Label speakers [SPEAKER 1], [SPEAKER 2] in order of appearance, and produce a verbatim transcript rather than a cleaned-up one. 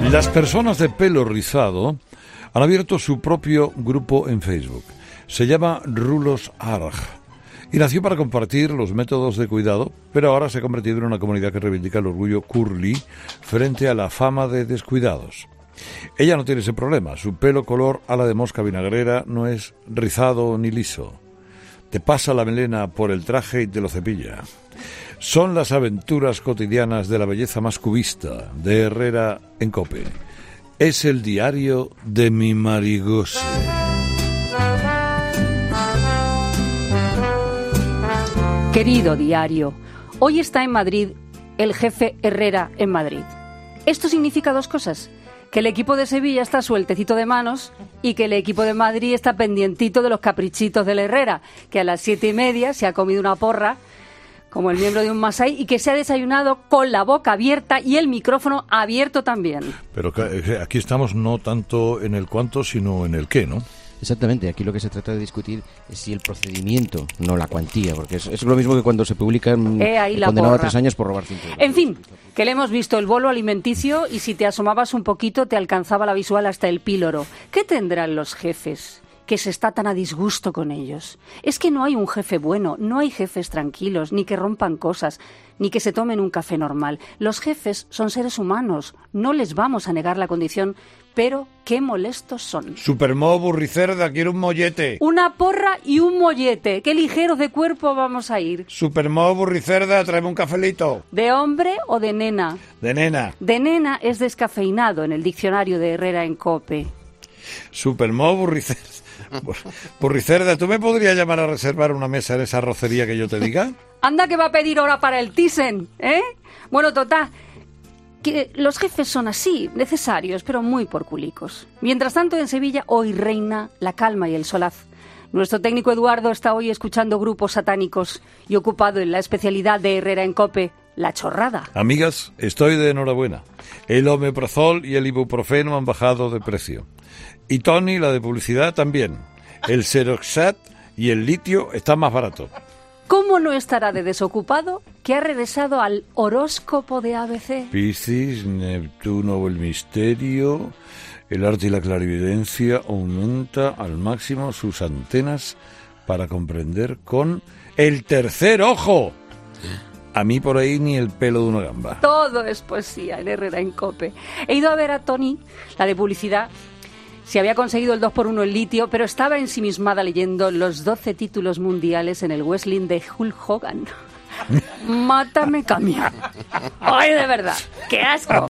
[SPEAKER 1] Las personas de pelo rizado han abierto su propio grupo en Facebook. Se llama Rulos Arg y nació para compartir los métodos de cuidado, pero ahora se ha convertido en una comunidad que reivindica el orgullo curly frente a la fama de descuidados. Ella no tiene ese problema. Su pelo color ala de mosca vinagrera no es rizado ni liso. Te pasa la melena por el traje y te lo cepilla. Son las aventuras cotidianas de la belleza más cubista de Herrera en COPE. Es el diario de mi Marigose.
[SPEAKER 2] Querido diario, hoy está en Madrid el jefe Herrera en Madrid. Esto significa dos cosas: que el equipo de Sevilla está sueltecito de manos y que el equipo de Madrid está pendientito de los caprichitos del Herrera, que a las siete y media se ha comido una porra como el miembro de un masái y que se ha desayunado con la boca abierta y el micrófono abierto también.
[SPEAKER 1] Pero aquí estamos no tanto en el cuánto, sino en el qué, ¿no?
[SPEAKER 3] Exactamente, aquí lo que se trata de discutir es si el procedimiento, no la cuantía, porque es, es lo mismo que cuando se publican
[SPEAKER 2] eh,
[SPEAKER 3] condenado a tres años por robar cinco euros.
[SPEAKER 2] En fin, que le hemos visto el bolo alimenticio y si te asomabas un poquito te alcanzaba la visual hasta el píloro. ¿Qué tendrán los jefes que se está tan a disgusto con ellos? Es que no hay un jefe bueno, no hay jefes tranquilos, ni que rompan cosas, ni que se tomen un café normal. Los jefes son seres humanos, no les vamos a negar la condición, pero qué molestos son.
[SPEAKER 1] Supermo burricerda, quiero un mollete.
[SPEAKER 2] Una porra y un mollete. Qué ligeros de cuerpo vamos a ir.
[SPEAKER 1] Supermo burricerda, tráeme un cafelito.
[SPEAKER 2] ¿De hombre o de nena?
[SPEAKER 1] De nena.
[SPEAKER 2] De nena es descafeinado en el diccionario de Herrera en COPE.
[SPEAKER 1] Supermo burricerda. Burricerda, ¿tú me podrías llamar a reservar una mesa en esa arrocería que yo te diga?
[SPEAKER 2] Anda que va a pedir hora para el Thyssen, ¿eh? Bueno, total, que los jefes son así, necesarios, pero muy porculicos. Mientras tanto, en Sevilla hoy reina la calma y el solaz. Nuestro técnico Eduardo está hoy escuchando grupos satánicos y ocupado en la especialidad de Herrera en COPE, la chorrada.
[SPEAKER 1] Amigas, estoy de enhorabuena. El omeprazol y el ibuprofeno han bajado de precio. Y Tony, la de publicidad, también. El Seroxat y el litio están más baratos.
[SPEAKER 2] ¿Cómo no estará de desocupado que ha regresado al horóscopo de A B C?
[SPEAKER 1] Piscis, Neptuno o el misterio, el arte y la clarividencia aumenta al máximo sus antenas para comprender con el tercer ojo. A mí por ahí ni el pelo de una gamba.
[SPEAKER 2] Todo es poesía en Herrera en COPE. He ido a ver a Tony, la de publicidad. Se había conseguido el dos por uno en litio, pero estaba ensimismada leyendo los doce títulos mundiales en el wrestling de Hulk Hogan. Mátame, camión. Ay, de verdad, qué asco.